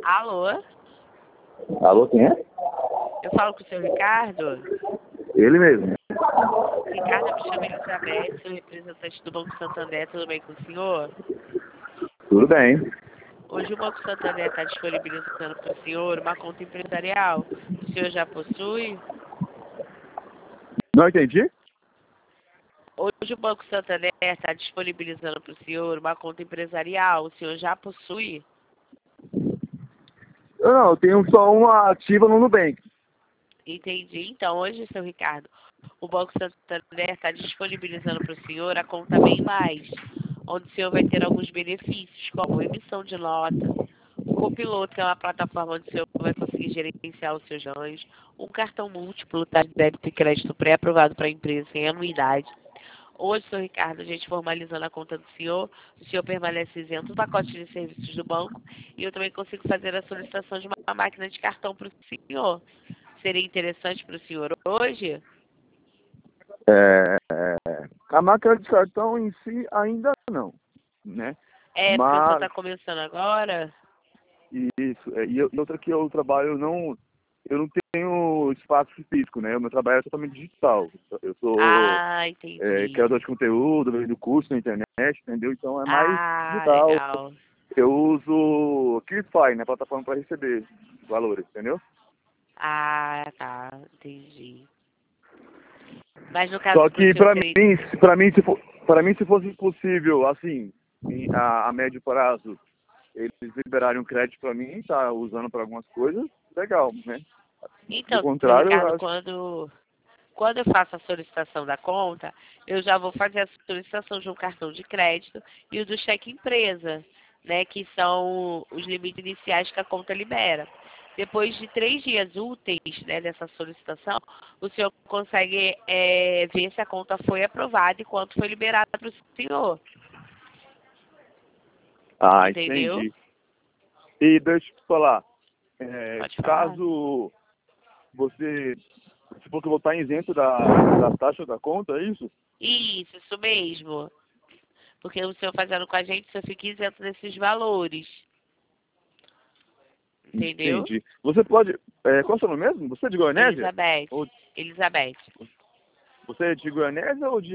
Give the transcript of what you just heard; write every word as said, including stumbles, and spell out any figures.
Alô? Alô, quem é? Eu falo com o seu Ricardo? Ele mesmo. Ricardo, eu me chamo Elizabeth, sou representante do Banco Santander, tudo bem com o senhor? Tudo bem. Hoje o Banco Santander está disponibilizando para o senhor uma conta empresarial. O senhor já possui? Não entendi? Hoje o Banco Santander está disponibilizando para o senhor uma conta empresarial. O senhor já possui? Eu não, eu tenho só uma ativa no Nubank. Entendi. Então, hoje, seu Ricardo, o Banco Santander está disponibilizando para o senhor a conta Bem Mais, onde o senhor vai ter alguns benefícios, como emissão de notas, o Copiloto, que é uma plataforma onde o senhor vai conseguir gerenciar os seus ganhos, um cartão múltiplo, tá, de débito e crédito pré-aprovado para a empresa sem anuidade. Hoje, seu Ricardo, a gente formalizando a conta do senhor, o senhor permanece isento do pacote de serviços do banco e eu também consigo fazer a solicitação de uma máquina de cartão para o senhor. Seria interessante para o senhor hoje? É, é, a máquina de cartão em si ainda não, né? É, porque o senhor Mas, está começando agora? isso, é, e, eu- e outra que eu trabalho, eu não, eu não tenho espaço físico, né? O meu trabalho é totalmente digital. Eu sou Ah, é, entendi. criador de conteúdo, vendo curso na internet, entendeu? Então é mais Ah, digital. legal. Eu uso o Kirify, né? Plataforma para receber valores, entendeu? Ah, tá, entendi. Mas no caso Só para o que senhor para seria... mim, para mim, se for, para mim, se fosse possível, assim, em- a, a médio prazo, eles liberarem um crédito para mim, tá usando para algumas coisas, legal, né? Do Então, seu contrário, eu Ricardo, acho. quando, quando eu faço a solicitação da conta, eu já vou fazer a solicitação de um cartão de crédito e o do cheque empresa, né, que são os limites iniciais que a conta libera. Depois de três dias úteis, né, dessa solicitação, o senhor consegue é, ver se a conta foi aprovada e quanto foi liberado para o senhor. Ah, Entendeu? entendi. E deixa eu te falar, é, Pode falar. caso você, se for que eu vou estar isento da, da taxa da conta, é isso? Isso, isso mesmo. Porque o senhor fazendo com a gente, o senhor fica isento desses valores. Entendeu? Entendi. Você pode, é, qual é o seu nome mesmo? Você é de Goianésia? Elizabeth. Ou Elizabeth. você é de Goianésia ou de